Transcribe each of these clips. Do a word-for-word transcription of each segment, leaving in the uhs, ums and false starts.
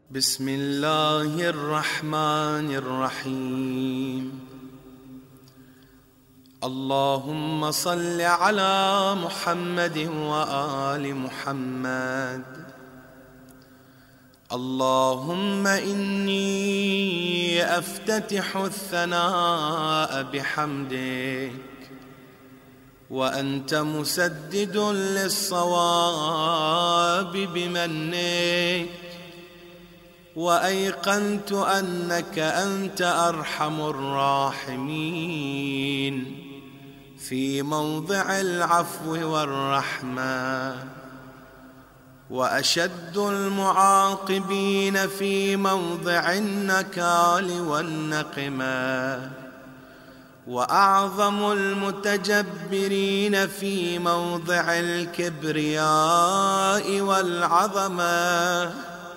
بسم الله الرحمن الرحيم. اللهم صل على محمد وآل محمد. اللهم إني أفتتح الثناء بحمدك وأنت مسدد للصواب بمنك، وأيقنت أنك أنت أرحم الراحمين في موضع العفو والرحمة، وأشد المعاقبين في موضع النكال والنقمة، وأعظم المتجبرين في موضع الكبرياء والعظمة.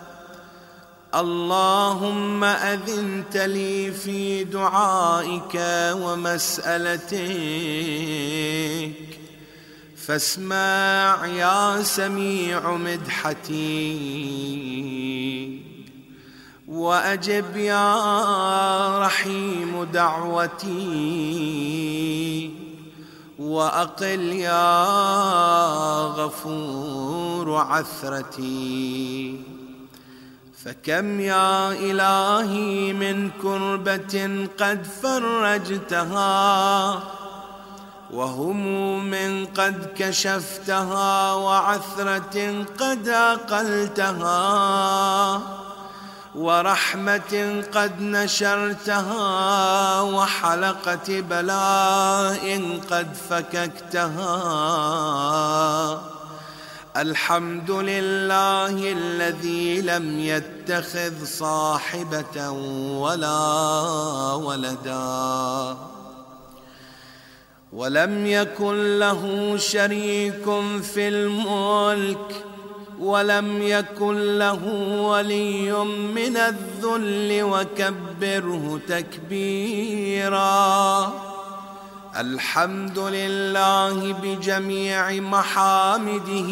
اللهم أذنت لي في دعائك ومسألتك، فاسمع يا سميع مدحتي، وأجب يا رحيم دعوتي، وأقل يا غفور عثرتي. فكم يا إلهي من كربة قد فرجتها، وهموم قد كشفتها، وعثرة قد أقلتها، ورحمة قد نشرتها، وحلقة بلاء قد فككتها. الحمد لله الذي لم يتخذ صاحبة ولا ولدا، ولم يكن له شريك في الملك، ولم يكن له ولي من الذل، وكبره تكبيرا. الحمد لله بجميع محامده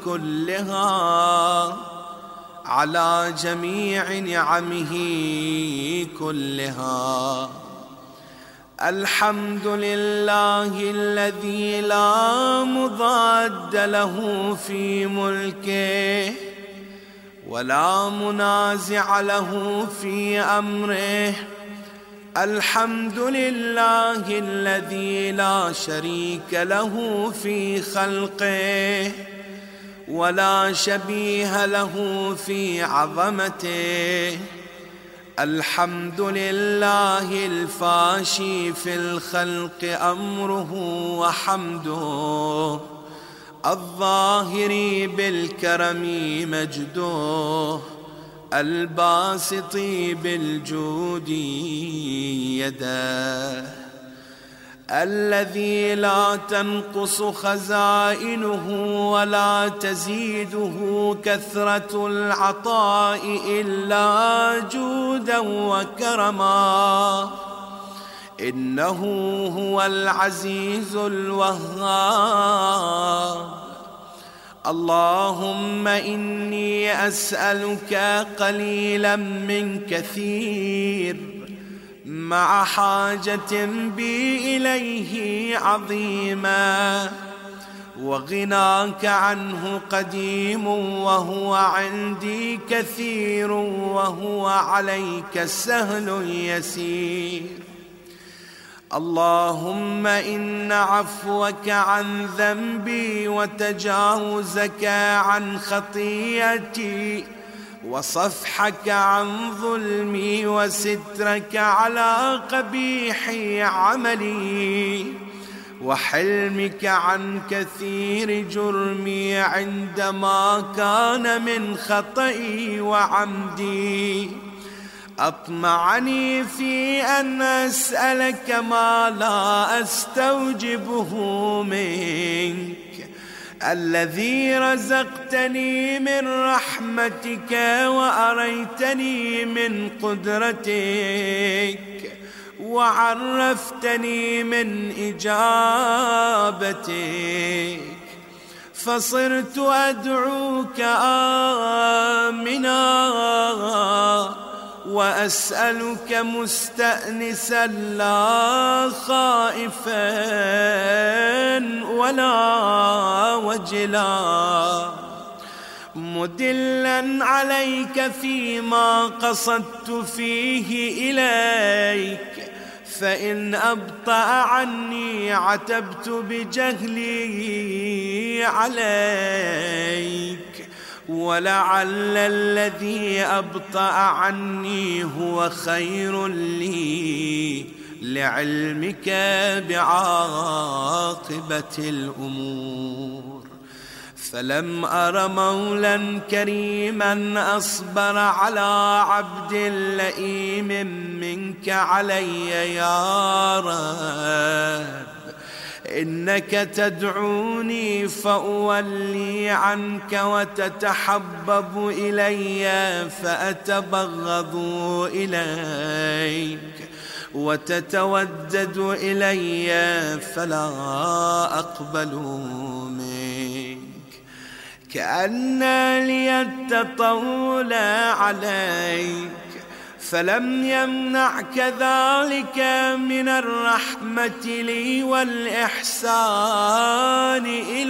كلها، على جميع نعمه كلها. الحمد لله الذي لا مضاد له في ملكه، ولا منازع له في أمره. الحمد لله الذي لا شريك له في خلقه، ولا شبيه له في عظمته. الحمد لله الفاشي في الخلق أمره وحمده، الظاهر بالكرم مجده، الباسط بالجود يده. الذي لا تنقص خزائنه ولا تزيده كثرة العطاء إلا جودا وكرما. إنه هو العزيز الوهاب. اللهم إني أسألك قليلا من كثير، مع حاجة بي إليه عظيمة، وغناك عنه قديم، وهو عندي كثير، وهو عليك سهل يسير. اللهم إن عفوك عن ذنبي، وتجاوزك عن خطيئتي، وصفحك عن ظلمي، وسترك على قبيح عملي، وحلمك عن كثير جرمي عندما كان من خطئي وعمدي، أطمعني في أن أسألك ما لا أستوجبه منك، الذي رزقتني من رحمتك، وأريتني من قدرتك، وعرفتني من إجابتك. فصرت أدعوك آمنا وأسألك مستأنسا لا خائفا ولا وجلا، مدلا عليك فيما قصدت فيه إليك، فإن أبطأ عني عتبت بجهلي عليك، ولعل الذي أبطأ عني هو خير لي لعلمك بعاقبة الأمور. فلم أر مولا كريما أصبر على عبد لئيم منك علي يا رب، إنك تدعوني فأولي عنك وتتحبب إلي فأتبغض إليك، وتتودد إلي فلا أقبل منك، كأن لي التطول عليك، فلم يمنعك ذلك من الرحمة لي والإحسان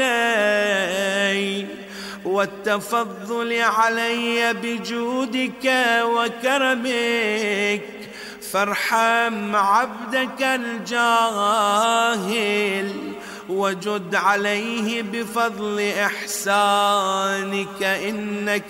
إلي والتفضل علي بجودك وكرمك، فارحم عبدك الجاهل وجد عليه بفضل إحسانك، إنك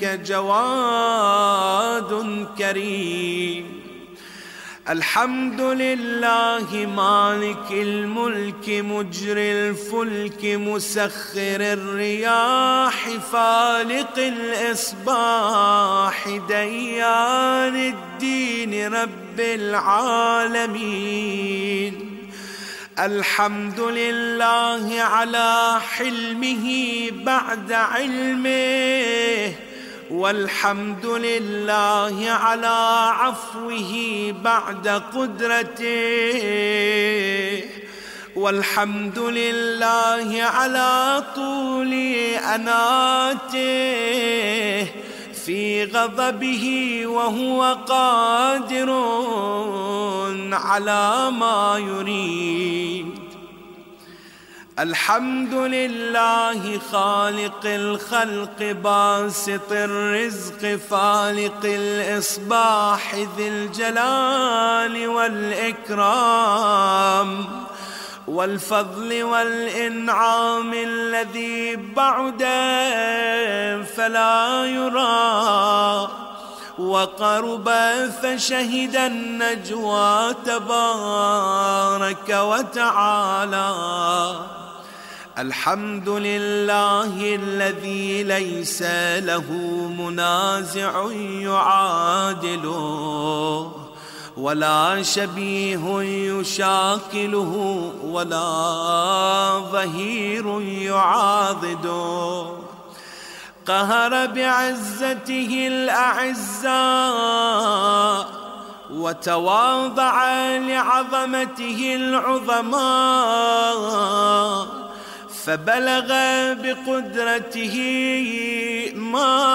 جواد كريم. الحمد لله مالك الملك مجري الفلك مسخر الرياح فالق الإصباح ديان الدين رب العالمين. الحمد لله على حلمه بعد علمه، والحمد لله على عفوه بعد قدرته، والحمد لله على طول أناته في غضبه وهو قادر على ما يريد. الحمد لله خالق الخلق باسط الرزق فالق الإصباح ذي الجلال والإكرام والفضل والإنعام الذي بعد فلا يرى وقرب فشهد النجوى تبارك وتعالى. الحمد لله الذي ليس له منازع يعادله ولا شبيه يشاكله ولا ظهير يعاضده، قهر بعزته الأعزاء وتواضع لعظمته العظماء، فبلغ بقدرته ما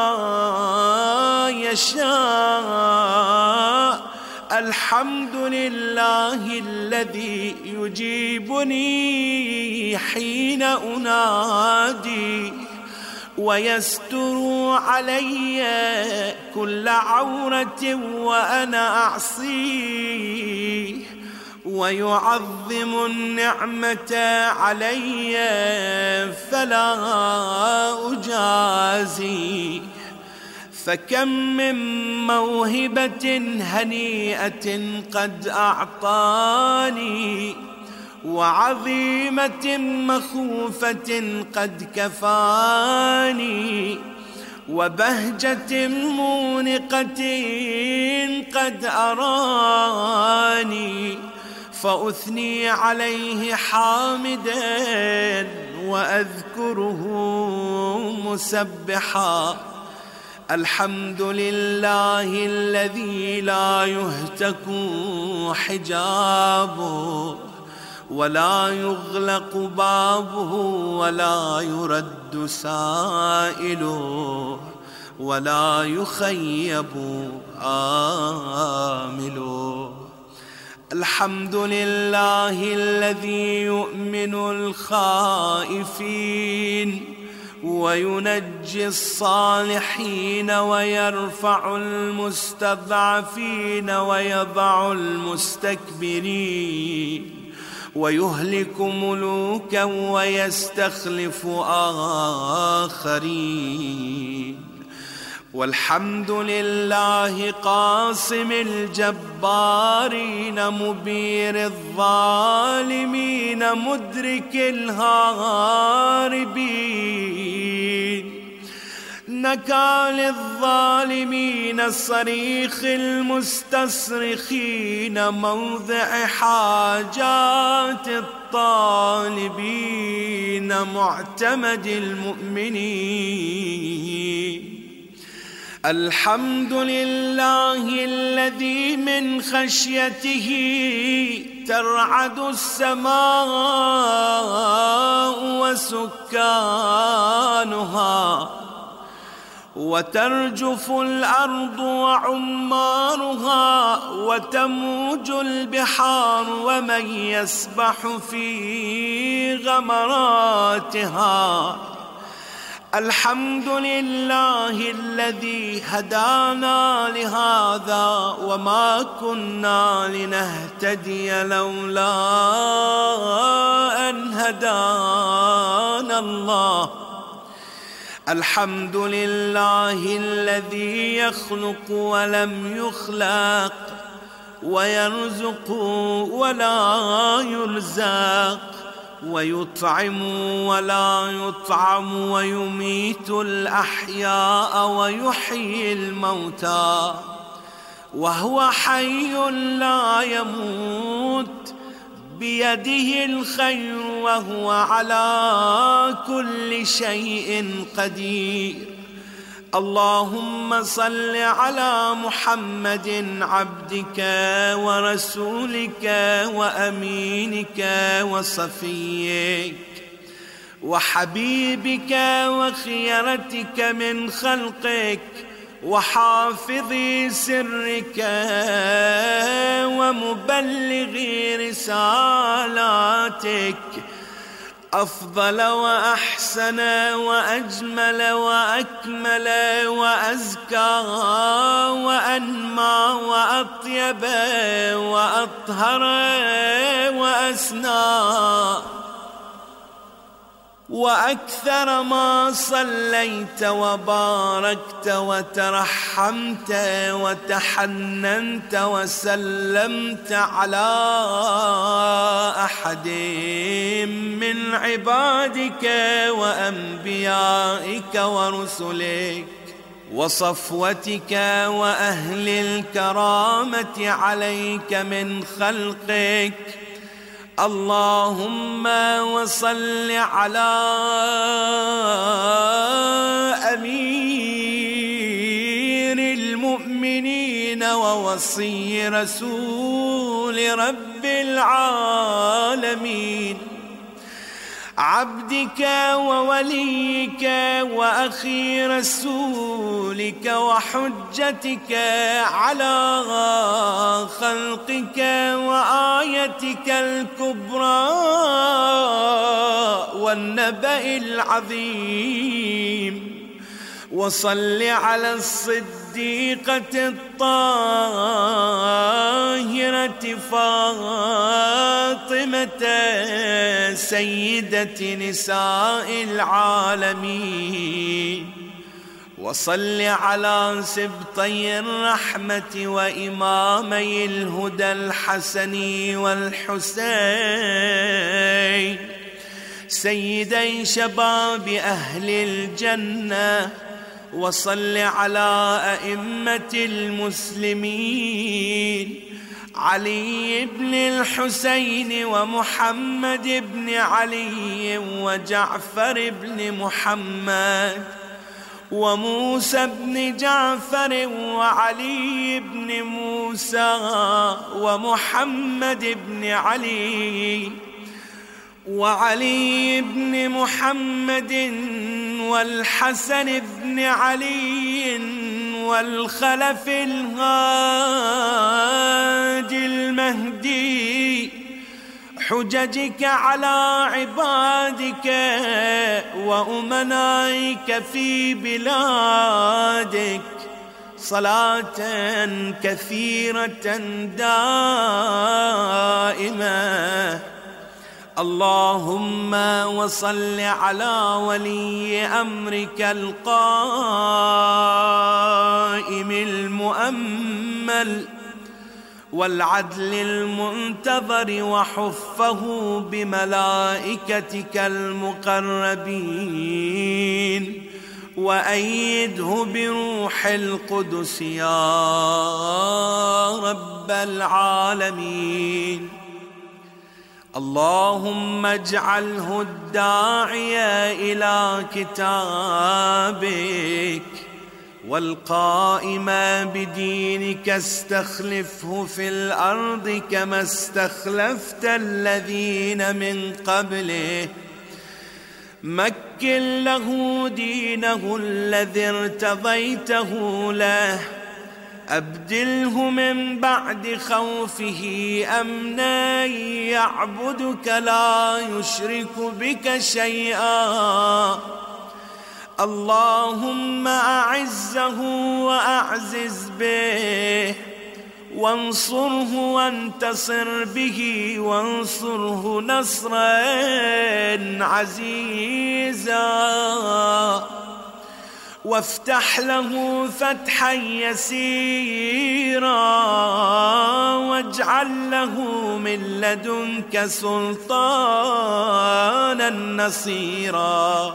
يشاء. الحمد لله الذي يجيبني حين أنادي ويستر علي كل عورة وأنا أعصيه، ويعظم النعمة علي فلا أجازي. فكم من موهبة هنيئة قد أعطاني، وعظيمة مخوفة قد كفاني، وبهجة مونقة قد أراني، فأثني عليه حامدا وأذكره مسبحا. الحمد لله الذي لا يهتك حجابه ولا يغلق بابه ولا يرد سائله، ولا يخيب آمل. الحمد لله الذي يؤمن الخائفين وينجي الصالحين ويرفع المستضعفين ويضع المستكبرين ويهلك ملوكا ويستخلف آخرين. والحمد لله قاسم الجبارين مبير الظالمين مدرك الهاربين نكال الظالمين صريخ المستصرخين موضع حاجات الطالبين معتمد المؤمنين. الحمد لله الذي من خشيته ترعد السماء وسكانها وترجف الأرض وعمارها وتموج البحار ومن يسبح في غمراتها. الحمد لله الذي هدانا لهذا وما كنا لنهتدي لولا أن هدانا الله. الحمد لله الذي يخلق ولم يخلق ويرزق ولا يرزق ويطعم ولا يطعم ويميت الأحياء ويحيي الموتى وهو حي لا يموت بيده الخير وهو على كل شيء قدير. اللهم صل على محمد عبدك ورسولك وأمينك وصفيك وحبيبك وخيرتك من خلقك وحافظ سرك ومبلغ رسالاتك أفضل وأحسن وأجمل وأكمل وأزكى وأنمى وأطيب وأطهر وأسنى وأكثر ما صليت وباركت وترحمت وتحننت وسلمت على أحد من عبادك وأنبيائك ورسلك وصفوتك وأهل الكرامة عليك من خلقك. اللهم وصل على أمير المؤمنين ووصي رسول رب العالمين عبدك ووليك وأخي رسولك وحجتك على خلقك وآيتك الكبرى والنبأ العظيم. وصل على الصديقة الطاهرة فاطمة سيدة نساء العالمين. وصل على سبطي الرحمة وإمامي الهدى الحسن والحسين سيدي شباب أهل الجنة. وصل على أئمة المسلمين علي بن الحسين ومحمد بن علي وجعفر بن محمد وموسى بن جعفر وعلي بن موسى ومحمد بن علي وعلي بن محمد والحسن بن علي والخلف الهادي المهدي، حججك على عبادك وأمنائك في بلادك صلاة كثيرة دائمة. اللهم وصل على ولي أمرك القائم المؤمل والعدل المنتظر، وحفه بملائكتك المقربين، وأيده بروح القدس يا رب العالمين. اللهم اجعله الداعي إلى كتابك والقائم بدينك، استخلفه في الأرض كما استخلفت الذين من قبله، مكن له دينه الذي ارتضيته له، أبدله من بعد خوفه أمنا، يعبدك لا يشرك بك شيئا. اللهم أعزه وأعزز به، وانصره وانتصر به، وانصره نصرا عزيزا، وافتح له فتحا يسيرا، واجعل له من لدنك سلطانا نصيرا.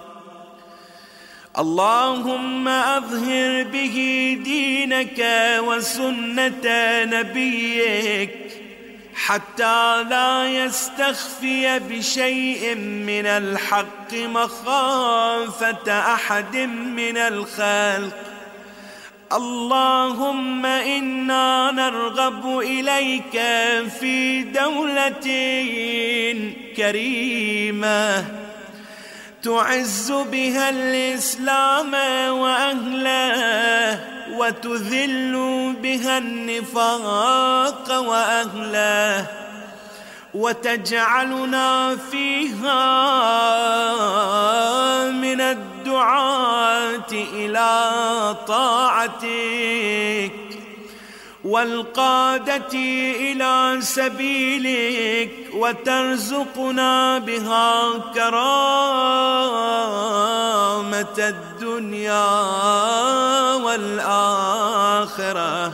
اللهم أظهر به دينك وسنة نبيك، حتى لا يستخفي بشيء من الحق مخافة أحد من الخلق. اللهم إنا نرغب إليك في دولة كريمة تعز بها الإسلام وأهله، وتذل بها النفاق وأهله، وتجعلنا فيها من الدعاة إلى طاعتك والقادة إلى سبيلك، وترزقنا بها كرامة الدنيا والآخرة.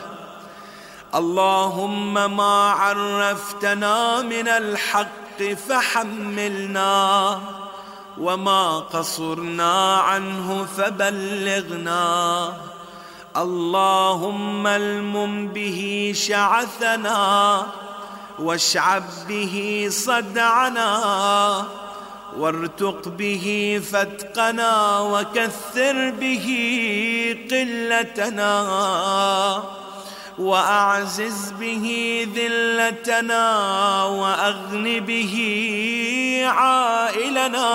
اللهم ما عرفتنا من الحق فحملنا، وما قصرنا عنه فبلغنا. اللهم المم به شعثنا، واشعب به صدعنا، وارتق به فتقنا، وكثر به قلتنا، وأعزز به ذلتنا، وأغن به عائلنا،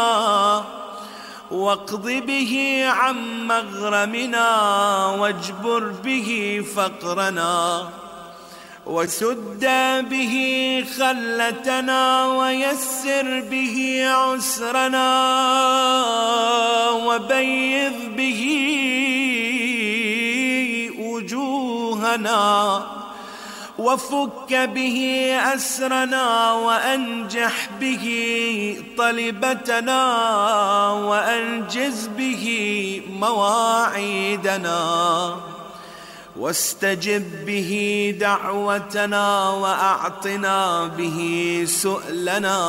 واقض به عن مغرمنا، واجبر به فقرنا، وسد به خلتنا، ويسر به عسرنا، وبيض به وجوهنا، وفك به أسرنا، وأنجح به طلبتنا، وأنجز به مواعيدنا، واستجب به دعوتنا، وأعطنا به سؤلنا،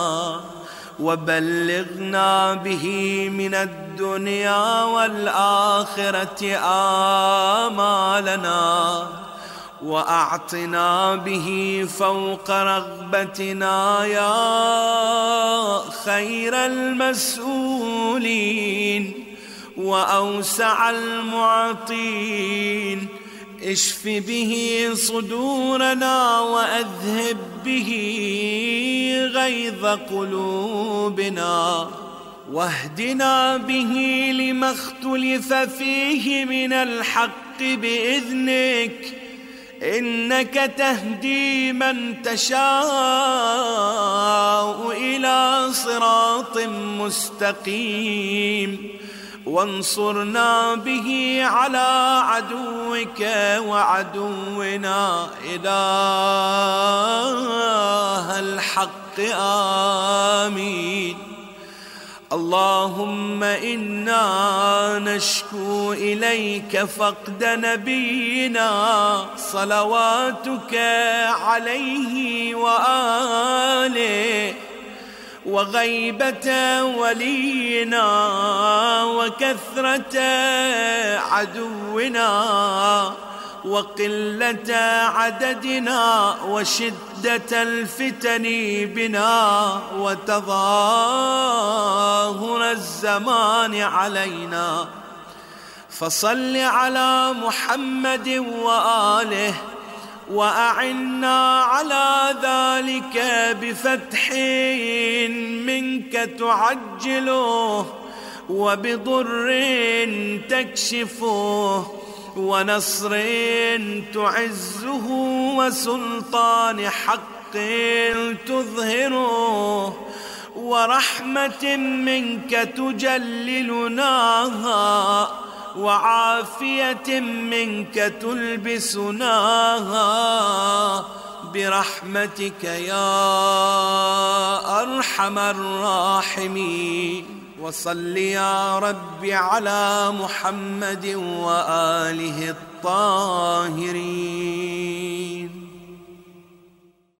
وبلغنا به من الدنيا والآخرة آمالنا، وأعطنا به فوق رغبتنا يا خير المسؤولين وأوسع المعطين. اشف به صدورنا، وأذهب به غيظ قلوبنا، واهدنا به لما اختلف فيه من الحق بإذنك، إنك تهدي من تشاء إلى صراط مستقيم، وانصرنا به على عدوك وعدونا إله الحق. آمين. اللهم إنا نشكو إليك فقد نبينا صلواتك عليه وآله، وغيبة ولينا وكثرة عدونا وقلة عددنا وشدة الفتن بنا وتظاهر الزمان علينا، فصل على محمد وآله، وأعنا على ذلك بفتح منك تعجله، وبضر تكشفه، ونصر تعزه، وسلطان حق تظهره، ورحمة منك تجللناها، وعافية منك تلبسناها، برحمتك يا أرحم الراحمين. وصل يا رب على محمد وآله الطاهرين.